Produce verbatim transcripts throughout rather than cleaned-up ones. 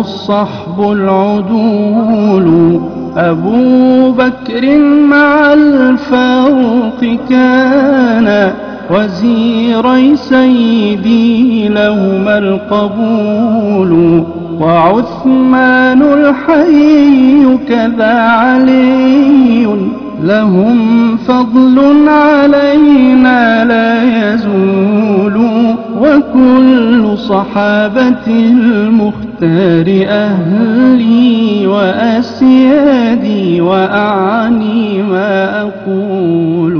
الصحب العدول أبو بكر مع الفاروق كان وزيري سيدي لهما القبول وعثمان الحي كذا علي لهم فضل علينا لا يزول وكل صحابة المختار أهلي وأسيادي وأعني ما أقول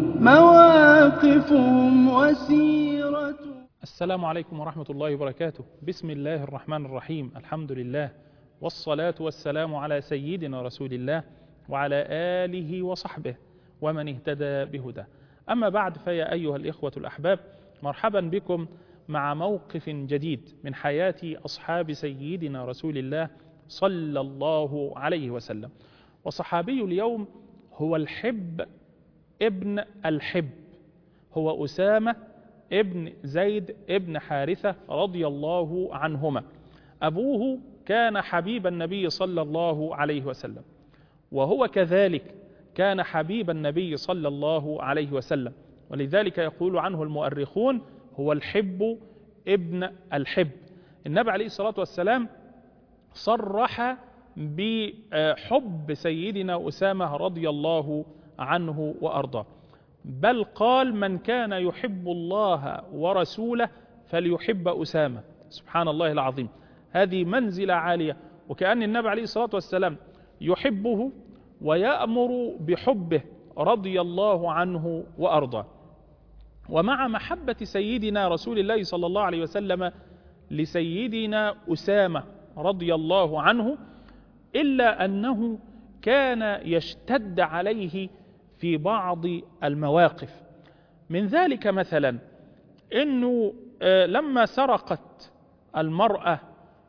مواقفهم وسيرة. السلام عليكم ورحمة الله وبركاته. بسم الله الرحمن الرحيم. الحمد لله والصلاة والسلام على سيدنا رسول الله وعلى آله وصحبه ومن اهتدى بهداه. أما بعد، فيا أيها الإخوة الأحباب، مرحبا بكم مع موقف جديد من حياة أصحاب سيدنا رسول الله صلى الله عليه وسلم. وصحابي اليوم هو الحب ابن الحب، هو أسامة ابن زيد ابن حارثة رضي الله عنهما. أبوه كان حبيب النبي صلى الله عليه وسلم، وهو كذلك كان حبيب النبي صلى الله عليه وسلم، ولذلك يقول عنه المؤرخون هو الحب ابن الحب. النبي عليه الصلاة والسلام صرح بحب سيدنا أسامة رضي الله عنه وأرضاه، بل قال من كان يحب الله ورسوله فليحب أسامة. سبحان الله العظيم، هذه منزلة عالية، وكأن النبي عليه الصلاة والسلام يحبه ويأمر بحبه رضي الله عنه وأرضاه. ومع محبة سيدنا رسول الله صلى الله عليه وسلم لسيدنا أسامة رضي الله عنه، إلا أنه كان يشتد عليه في بعض المواقف. من ذلك مثلا أنه لما سرقت المرأة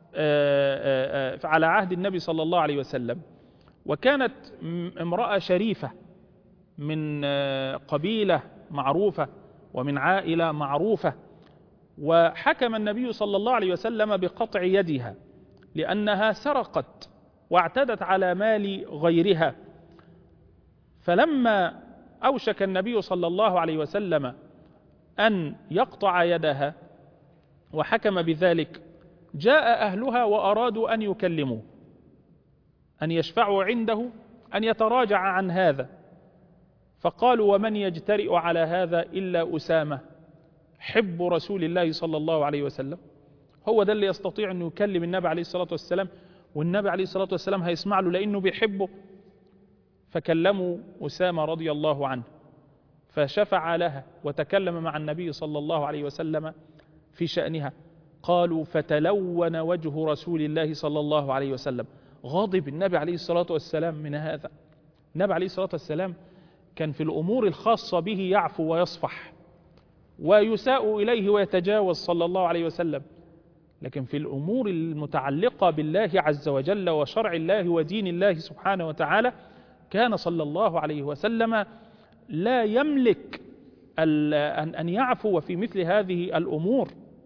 على عهد النبي صلى الله عليه وسلم، وكانت امرأة شريفة من قبيلة معروفة ومن عائلة معروفة، وحكم النبي صلى الله عليه وسلم بقطع يدها لأنها سرقت واعتدت على مال غيرها. فلما أوشك النبي صلى الله عليه وسلم أن يقطع يدها وحكم بذلك، جاء أهلها وأرادوا أن يكلموه، أن يشفعوا عنده، أن يتراجع عن هذا. فقالوا ومن يجترئ على هذا إلا أسامة حب رسول الله صلى الله عليه وسلم، هو ده اللي يستطيع أن يكلم النبي عليه الصلاة والسلام، والنبي عليه الصلاة والسلام هيسمع له لأنه بيحبه. فكلموا أسامة رضي الله عنه، فشفع لها وتكلم مع النبي صلى الله عليه وسلم في شأنها. قالوا فتلون وجه رسول الله صلى الله عليه وسلم، غاضب النبي عليه الصلاة والسلام من هذا. النبي عليه الصلاة والسلام كان في الأمور الخاصة به يعفو ويصفح ويساء إليه ويتجاوز صلى الله عليه وسلم، لكن في الأمور المتعلقة بالله عز وجل وشرع الله ودين الله سبحانه وتعالى كان صلى الله عليه وسلم لا يملك أن يعفو في مثل هذه الأمور.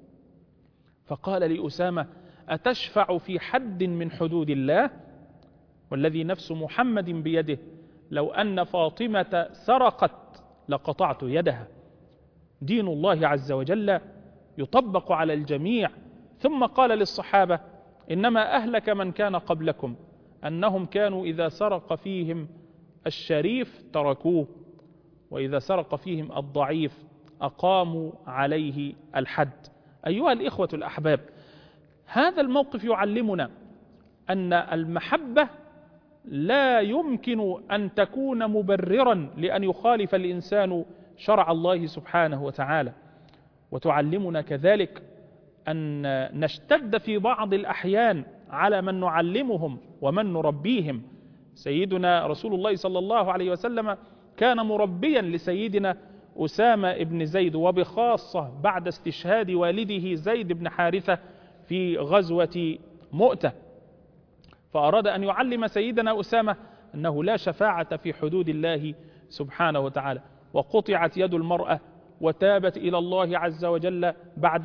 فقال لأسامة أتشفع في حد من حدود الله؟ والذي نفس محمد بيده لو أن فاطمة سرقت لقطعت يدها. دين الله عز وجل يطبق على الجميع. ثم قال للصحابة إنما أهلك من كان قبلكم أنهم كانوا إذا سرق فيهم الشريف تركوه، وإذا سرق فيهم الضعيف أقاموا عليه الحد. أيها الإخوة الأحباب، هذا الموقف يعلمنا أن المحبة لا يمكن أن تكون مبررا لأن يخالف الإنسان شرع الله سبحانه وتعالى، وتعلمنا كذلك أن نشتد في بعض الأحيان على من نعلمهم ومن نربيهم. سيدنا رسول الله صلى الله عليه وسلم كان مربيا لسيدنا أسامة ابن زيد، وبخاصة بعد استشهاد والده زيد بن حارثة في غزوة مؤتة، فأراد أن يعلم سيدنا أسامة أنه لا شفاعة في حدود الله سبحانه وتعالى. وقطعت يد المرأة وتابت إلى الله عز وجل بعدها،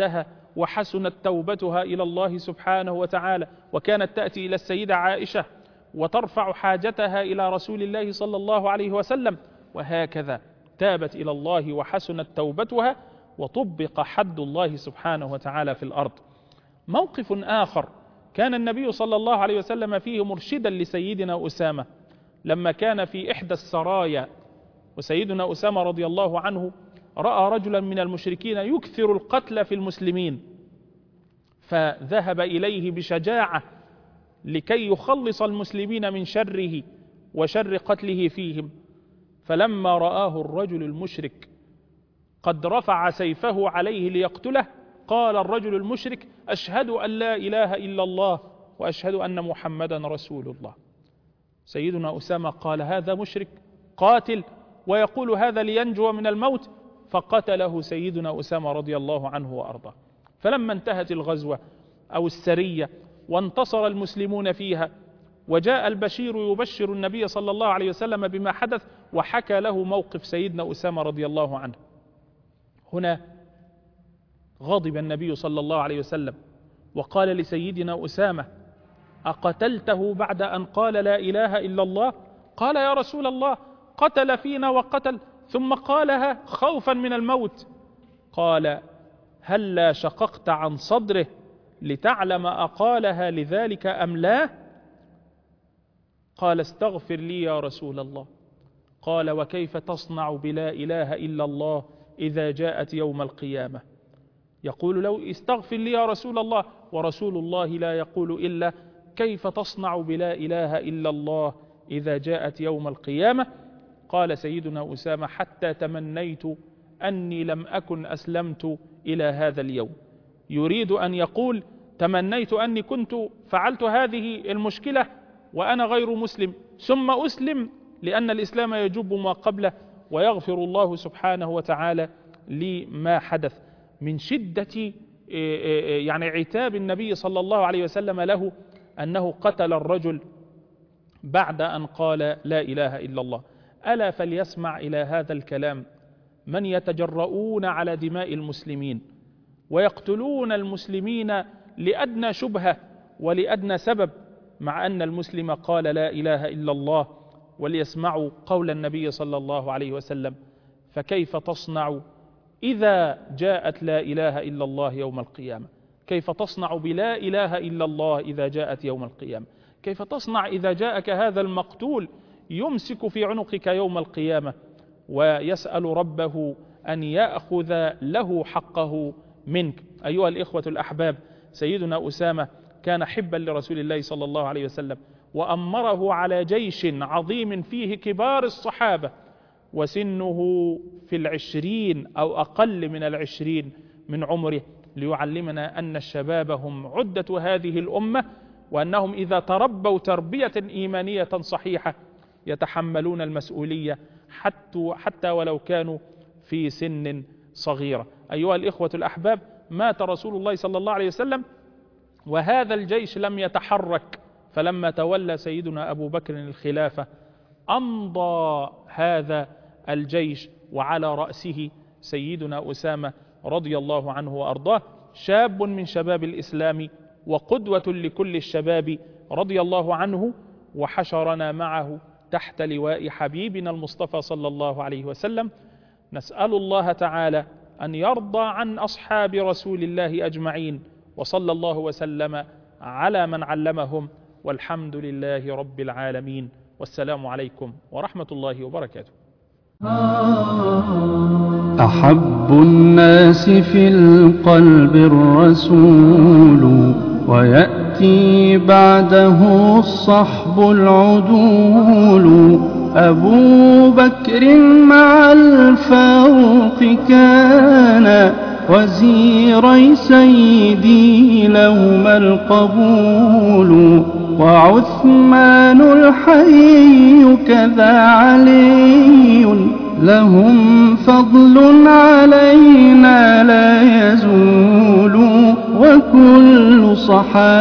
وحسنت توبتها إلى الله سبحانه وتعالى، وكانت تأتي إلى السيدة عائشة وترفع حاجتها إلى رسول الله صلى الله عليه وسلم، وهكذا تابت إلى الله وحسنت توبتها وطبق حد الله سبحانه وتعالى في الأرض. موقف آخر كان النبي صلى الله عليه وسلم فيه مرشدا لسيدنا أسامة لما كان في إحدى السرايا، وسيدنا أسامة رضي الله عنه رأى رجلا من المشركين يكثر القتل في المسلمين، فذهب إليه بشجاعة لكي يخلص المسلمين من شره وشر قتله فيهم. فلما رآه الرجل المشرك قد رفع سيفه عليه ليقتله، قال الرجل المشرك: أشهد أن لا إله إلا الله وأشهد أن محمدا رسول الله. سيدنا أسامة قال: هذا مشرك قاتل ويقول هذا لينجو من الموت، فقتله سيدنا أسامة رضي الله عنه وأرضاه. فلما انتهت الغزوة أو السرية وانتصر المسلمون فيها، وجاء البشير يبشر النبي صلى الله عليه وسلم بما حدث، وحكى له موقف سيدنا أسامة رضي الله عنه. هنا غضب النبي صلى الله عليه وسلم وقال لسيدنا أسامة: أقتلته بعد أن قال لا إله إلا الله؟ قال: يا رسول الله، قتل فينا وقتل ثم قالها خوفا من الموت. قال: هلا شققت عن صدره لتعلم أقالها لذلك أم لا؟ قال: استغفر لي يا رسول الله. قال: وكيف تصنع بلا إله إلا الله إذا جاءت يوم القيامة؟ يقول له: استغفر لي يا رسول الله، ورسول الله لا يقول إلا كيف تصنع بلا إله إلا الله إذا جاءت يوم القيامة؟ قال سيدنا أسامة: حتى تمنيت أني لم أكن أسلمت إلى هذا اليوم. يريد أن يقول: تمنيت أني كنت فعلت هذه المشكلة وأنا غير مسلم، ثم أسلم، لأن الإسلام يجب ما قبله ويغفر الله سبحانه وتعالى لي ما حدث. من شدة يعني عتاب النبي صلى الله عليه وسلم له أنه قتل الرجل بعد أن قال لا إله إلا الله. ألا فليسمع إلى هذا الكلام من يتجرؤون على دماء المسلمين ويقتلون المسلمين لأدنى شبهة ولأدنى سبب، مع أن المسلم قال لا إله إلا الله. وليسمعوا قول النبي صلى الله عليه وسلم: فكيف تصنع إذا جاءت لا إله إلا الله يوم القيامة؟ كيف تصنع بلا إله إلا الله إذا جاءت يوم القيامة؟ كيف تصنع إذا جاءك هذا المقتول يمسك في عنقك يوم القيامة ويسأل ربه أن يأخذ له حقه منك؟ أيها الإخوة الأحباب، سيدنا أسامة كان حبا لرسول الله صلى الله عليه وسلم، وأمره على جيش عظيم فيه كبار الصحابة، وسنه في العشرين أو أقل من العشرين من عمره، ليعلمنا أن الشباب هم عدة هذه الأمة، وأنهم إذا تربوا تربية إيمانية صحيحة يتحملون المسؤولية حتى, حتى ولو كانوا في سن صغيرة. أيها الإخوة الأحباب، مات رسول الله صلى الله عليه وسلم وهذا الجيش لم يتحرك، فلما تولى سيدنا أبو بكر الخلافة أمضى هذا الجيش وعلى رأسه سيدنا أسامة رضي الله عنه وأرضاه، شاب من شباب الإسلام وقدوة لكل الشباب رضي الله عنه، وحشرنا معه تحت لواء حبيبنا المصطفى صلى الله عليه وسلم. نسأل الله تعالى أن يرضى عن أصحاب رسول الله أجمعين، وصلى الله وسلم على من علمهم، والحمد لله رب العالمين، والسلام عليكم ورحمة الله وبركاته. أحب الناس في القلب الرسول، ويأتي بعده الصحب العدول. أبو بكر مع الفاروق كان وزيري سيدي لهما القبول. وعثمان الحي كذا علي، لهم فضل علينا لا يزول. وكل صحابة